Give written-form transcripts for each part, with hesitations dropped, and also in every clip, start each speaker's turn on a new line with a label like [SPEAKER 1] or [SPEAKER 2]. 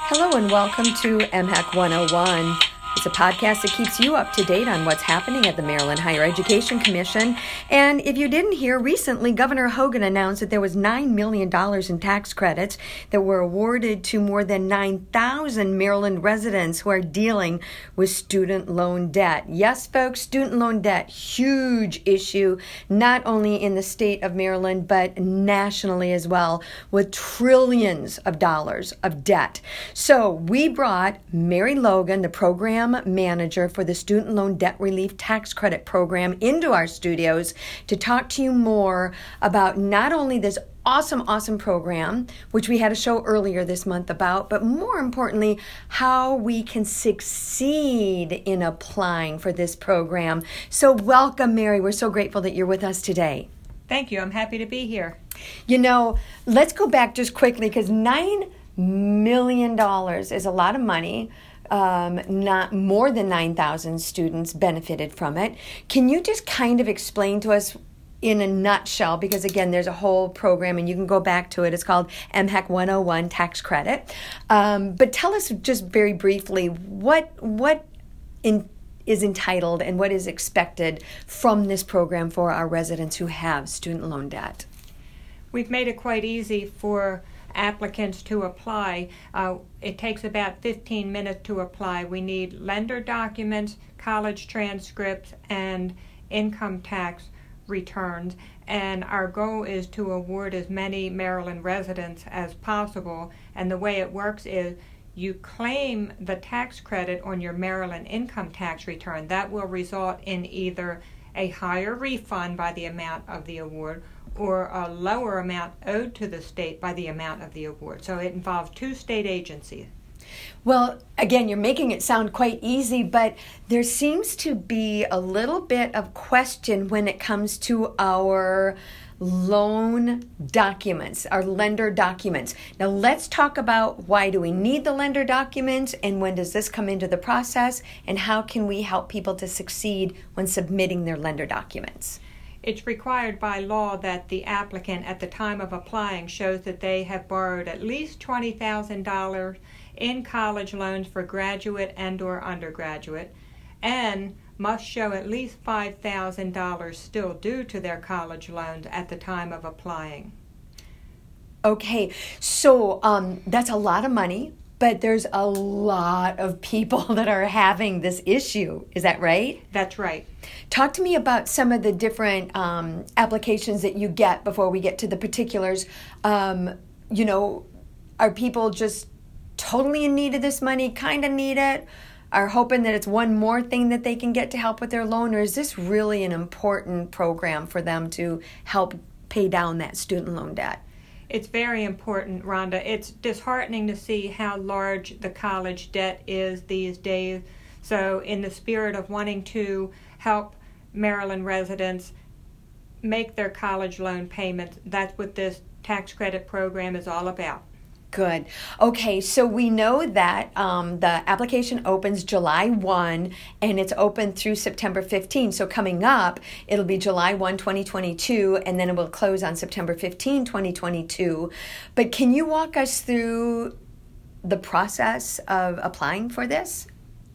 [SPEAKER 1] Hello and welcome to MHEC 101. It's a podcast that keeps you up to date on what's happening at the Maryland Higher Education Commission. And if you didn't hear, recently Governor Hogan announced that there was $9 million in tax credits that were awarded to more than 9,000 Maryland residents who are dealing with student loan debt. Yes, folks, student loan debt, huge issue, not only in the state of Maryland, but nationally as well, with trillions of dollars of debt. So we brought Mary Logan, the program manager for the Student Loan Debt Relief Tax Credit Program, into our studios to talk to you more about not only this awesome program, which we had a show earlier this month about, but more importantly, how we can succeed in applying for this program. So welcome, Mary. We're so grateful that you're with us today.
[SPEAKER 2] Thank you. I'm happy to be here.
[SPEAKER 1] You know, let's go back just quickly because $9 million is a lot of money. Not more than 9,000 students benefited from it. Can you just kind of explain to us in a nutshell, because again, there's a whole program and you can go back to it. It's called MHEC 101 Tax Credit. But tell us just very briefly what is entitled and what is expected from this program for our residents who have student loan debt.
[SPEAKER 2] We've made it quite easy for applicants to apply. It takes about 15 minutes to apply. We need lender documents, college transcripts, and income tax returns. And our goal is to award as many Maryland residents as possible. And the way it works is you claim the tax credit on your Maryland income tax return. That will result in either a higher refund by the amount of the award or a lower amount owed to the state by the amount of the award. So it involves two state agencies.
[SPEAKER 1] Well, again, you're making it sound quite easy, but there seems to be a little bit of question when it comes to our loan documents, our lender documents. Now let's talk about why do we need the lender documents and when does this come into the process and how can we help people to succeed when submitting their lender documents?
[SPEAKER 2] It's required by law that the applicant at the time of applying shows that they have borrowed at least $20,000 in college loans for graduate and or undergraduate and must show at least $5,000 still due to their college loans at the time of applying.
[SPEAKER 1] Okay, so that's a lot of money, but there's a lot of people that are having this issue. Is that right?
[SPEAKER 2] That's right.
[SPEAKER 1] Talk to me about some of the different applications that you get before we get to the particulars. Are people just totally in need of this money, kind of need it, are hoping that it's one more thing that they can get to help with their loan, or is this really an important program for them to help pay down that student loan debt?
[SPEAKER 2] It's very important, Rhonda. It's disheartening to see how large the college debt is these days. So in the spirit of wanting to help Maryland residents make their college loan payments, that's what this tax credit program is all about.
[SPEAKER 1] Good. Okay, so we know that the application opens July 1 and it's open through September 15. So coming up, it'll be July 1, 2022, and then it will close on September 15, 2022. But can you walk us through the process of applying for this?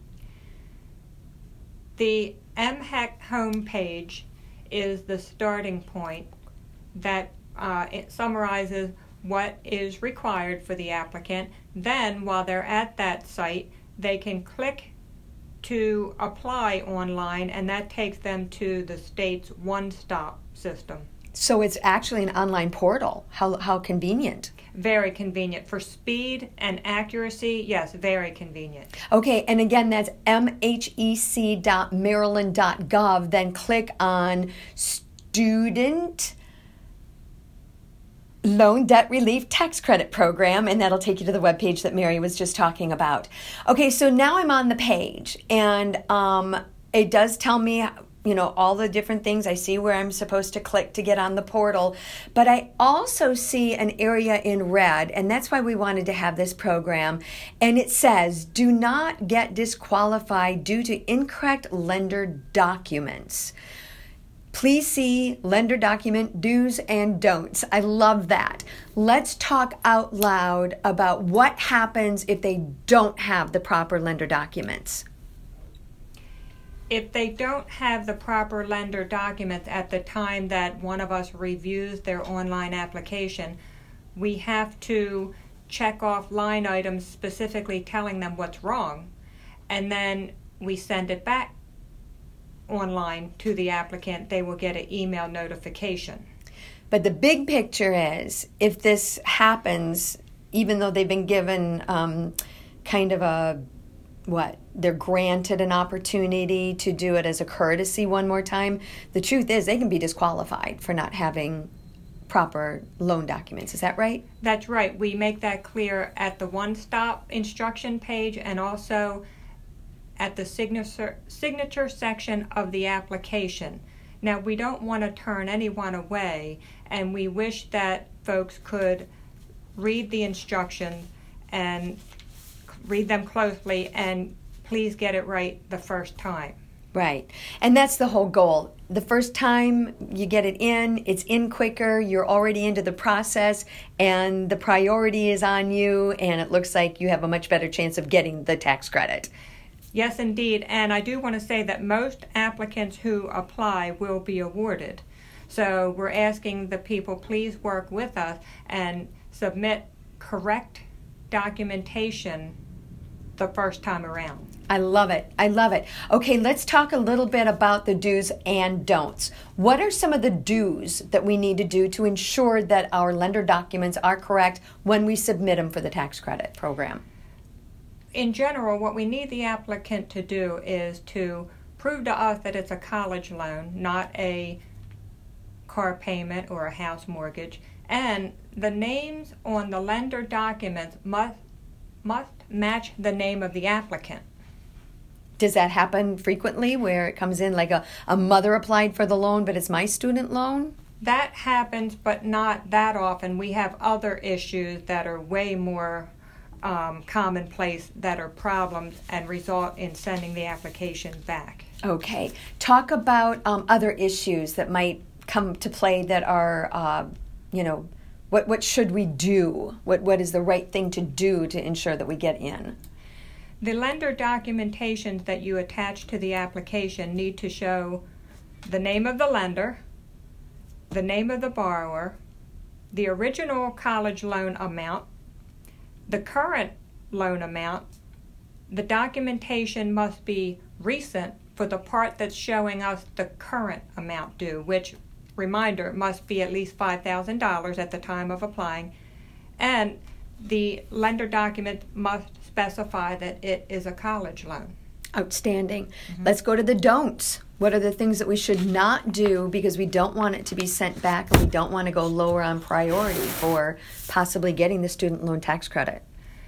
[SPEAKER 2] The MHEC homepage is the starting point that it summarizes what is required for the applicant. Then, while they're at that site, they can click to apply online, and that takes them to the state's one-stop system.
[SPEAKER 1] So it's actually an online portal. How convenient.
[SPEAKER 2] Very convenient. For speed and accuracy, yes, very convenient.
[SPEAKER 1] Okay, and again, that's mhec.maryland.gov. Then click on Student Loan Debt Relief Tax Credit Program, and that'll take you to the webpage that Mary was just talking about. Okay, so now I'm on the page, and it does tell me, all the different things. I see where I'm supposed to click to get on the portal, but I also see an area in red, and that's why we wanted to have this program, and it says, do not get disqualified due to incorrect lender documents. Please see lender document do's and don'ts. I love that. Let's talk out loud about what happens if they don't have the proper lender documents.
[SPEAKER 2] If they don't have the proper lender documents at the time that one of us reviews their online application, we have to check off line items specifically telling them what's wrong, and then we send it back online to the applicant. They will get an email notification.
[SPEAKER 1] But the big picture is, if this happens, even though they've been given they're granted an opportunity to do it as a courtesy one more time, the truth is they can be disqualified for not having proper loan documents. Is that right?
[SPEAKER 2] That's right. We make that clear at the one-stop instruction page and also at the signature section of the application. Now, we don't want to turn anyone away, and we wish that folks could read the instructions and read them closely and please get it right the first time.
[SPEAKER 1] Right. And that's the whole goal. The first time you get it in, it's in quicker, you're already into the process, and the priority is on you, and it looks like you have a much better chance of getting the tax credit.
[SPEAKER 2] Yes, indeed. And I do want to say that most applicants who apply will be awarded. So we're asking the people, please work with us and submit correct documentation the first time around.
[SPEAKER 1] I love it. I love it. Okay, let's talk a little bit about the do's and don'ts. What are some of the do's that we need to do to ensure that our lender documents are correct when we submit them for the tax credit program?
[SPEAKER 2] In general, what we need the applicant to do is to prove to us that it's a college loan, not a car payment or a house mortgage, and the names on the lender documents must match the name of the applicant.
[SPEAKER 1] Does that happen frequently where it comes in like a mother applied for the loan, but it's my student loan?
[SPEAKER 2] That happens, but not that often. We have other issues that are way more commonplace that are problems and result in sending the application back.
[SPEAKER 1] Okay. Talk about other issues that might come to play that are, what should we do? What is the right thing to do to ensure that we get in?
[SPEAKER 2] The lender documentations that you attach to the application need to show the name of the lender, the name of the borrower, the original college loan amount, the current loan amount. The documentation must be recent for the part that's showing us the current amount due, which, reminder, must be at least $5,000 at the time of applying. And the lender document must specify that it is a college loan.
[SPEAKER 1] Outstanding. Mm-hmm. Let's go to the don'ts. What are the things that we should not do because we don't want it to be sent back and we don't want to go lower on priority for possibly getting the student loan tax credit?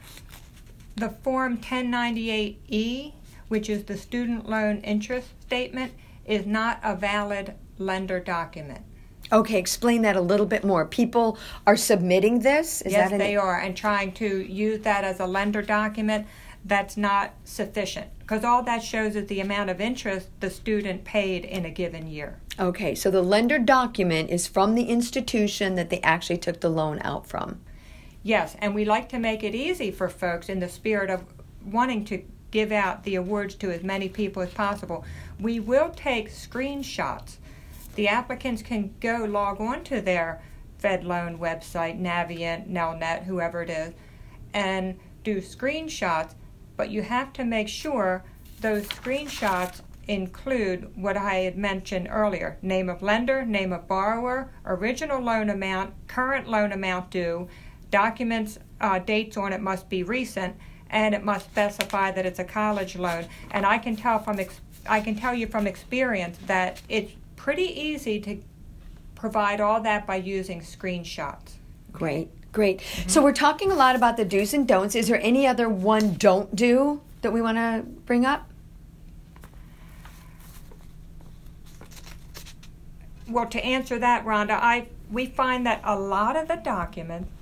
[SPEAKER 2] The Form 1098E, which is the student loan interest statement, is not a valid lender document.
[SPEAKER 1] Okay, explain that a little bit more. People are submitting this?
[SPEAKER 2] Yes, they are, and trying to use that as a lender document. That's not sufficient, because all that shows is the amount of interest the student paid in a given year.
[SPEAKER 1] Okay, so the lender document is from the institution that they actually took the loan out from.
[SPEAKER 2] Yes, and we like to make it easy for folks in the spirit of wanting to give out the awards to as many people as possible. We will take screenshots. The applicants can go log on to their Fed loan website, Navient, Nelnet, whoever it is, and do screenshots, but you have to make sure those screenshots include what I had mentioned earlier: name of lender, name of borrower, original loan amount, current loan amount due, documents, dates on it must be recent, and it must specify that it's a college loan. And I can tell you from experience that it's pretty easy to provide all that by using screenshots.
[SPEAKER 1] Great. Mm-hmm. So we're talking a lot about the do's and don'ts. Is there any other one don't do that we want to bring up?
[SPEAKER 2] Well, to answer that, Rhonda, we find that a lot of the documents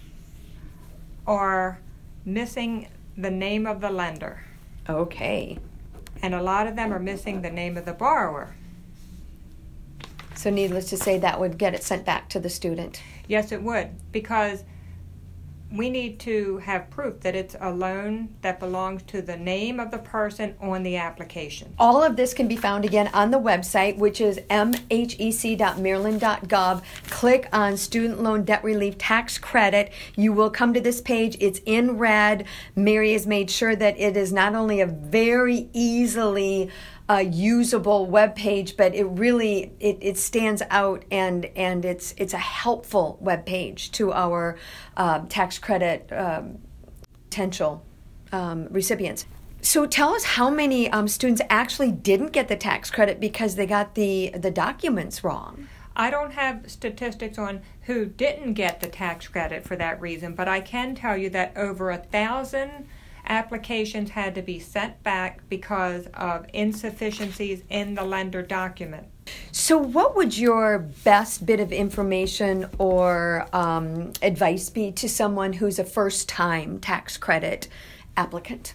[SPEAKER 2] are missing the name of the lender.
[SPEAKER 1] Okay.
[SPEAKER 2] And a lot of them are missing the name of the borrower.
[SPEAKER 1] So needless to say, that would get it sent back to the student.
[SPEAKER 2] Yes, it would, because we need to have proof that it's a loan that belongs to the name of the person on the application.
[SPEAKER 1] All of this can be found again on the website, which is mhec.maryland.gov. Click on Student Loan Debt Relief Tax Credit. You will come to this page. It's in red. Mary has made sure that it is not only a very easily usable web page, but it really it stands out, and it's a helpful web page to our tax credit potential recipients. So tell us how many students actually didn't get the tax credit because they got the documents wrong.
[SPEAKER 2] I don't have statistics on who didn't get the tax credit for that reason, but I can tell you that over 1,000 applications had to be sent back because of insufficiencies in the lender document.
[SPEAKER 1] So what would your best bit of information or advice be to someone who's a first-time tax credit applicant?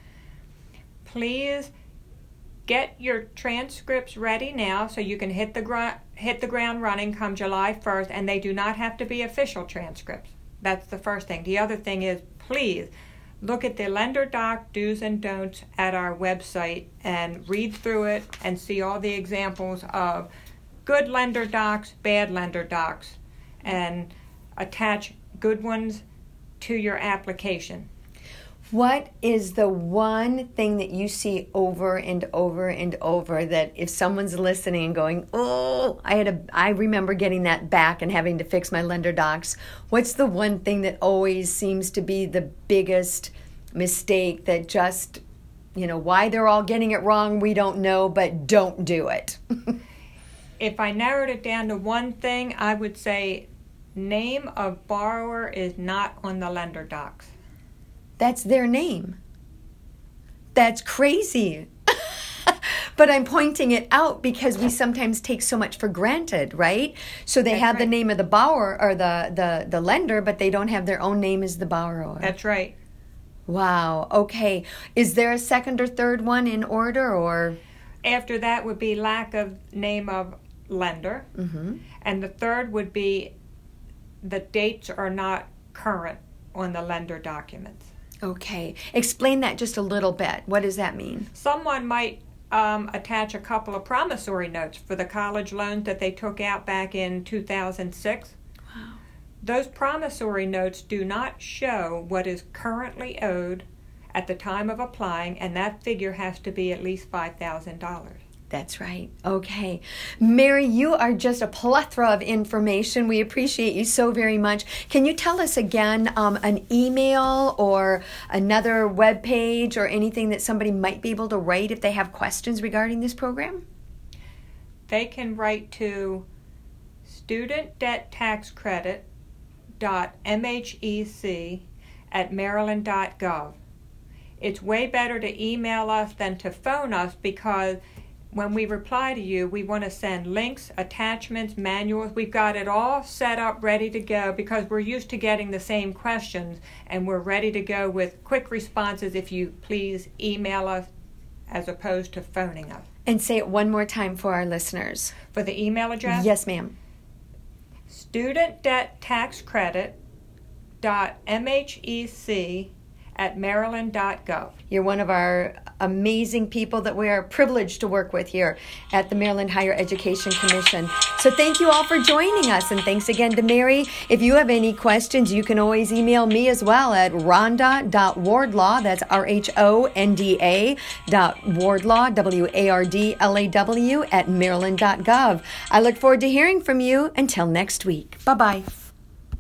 [SPEAKER 2] Please get your transcripts ready now so you can hit the ground running come July 1st, and they do not have to be official transcripts. That's the first thing. The other thing is, please look at the lender doc do's and don'ts at our website and read through it and see all the examples of good lender docs, bad lender docs, and attach good ones to your application.
[SPEAKER 1] What is the one thing that you see over and over and over that if someone's listening and going, oh, I remember getting that back and having to fix my lender docs. What's the one thing that always seems to be the biggest mistake that just, why they're all getting it wrong, we don't know, but don't do it?
[SPEAKER 2] If I narrowed it down to one thing, I would say name of borrower is not on the lender docs.
[SPEAKER 1] That's their name. That's crazy. But I'm pointing it out because we sometimes take so much for granted, right? So they have the name of the borrower or the lender, but they don't have their own name as the borrower.
[SPEAKER 2] That's right.
[SPEAKER 1] Wow. Okay. Is there a second or third one in order, or?
[SPEAKER 2] After that would be lack of name of lender.
[SPEAKER 1] Mm-hmm.
[SPEAKER 2] And the third would be the dates are not current on the lender documents.
[SPEAKER 1] Okay. Explain that just a little bit. What does that mean?
[SPEAKER 2] Someone might attach a couple of promissory notes for the college loans that they took out back in 2006.
[SPEAKER 1] Wow.
[SPEAKER 2] Those promissory notes do not show what is currently owed at the time of applying, and that figure has to be at least $5,000.
[SPEAKER 1] That's right. Okay. Mary, you are just a plethora of information. We appreciate you so very much. Can you tell us again an email or another web page or anything that somebody might be able to write if they have questions regarding this program?
[SPEAKER 2] They can write to studentdebttaxcredit.mhec@maryland.gov. It's way better to email us than to phone us because when we reply to you, we want to send links, attachments, manuals. We've got it all set up, ready to go, because we're used to getting the same questions, and we're ready to go with quick responses if you please email us as opposed to phoning us.
[SPEAKER 1] And say it one more time for our listeners.
[SPEAKER 2] For the email address?
[SPEAKER 1] Yes, ma'am.
[SPEAKER 2] studentdebttaxcredit.mhec@maryland.gov.
[SPEAKER 1] You're one of our amazing people that we are privileged to work with here at the Maryland Higher Education Commission. So thank you all for joining us, and thanks again to Mary. If you have any questions, you can always email me as well at rhonda.wardlaw, that's RHONDA .wardlaw, WARDLAW @maryland.gov. I look forward to hearing from you. Until next week. Bye-bye.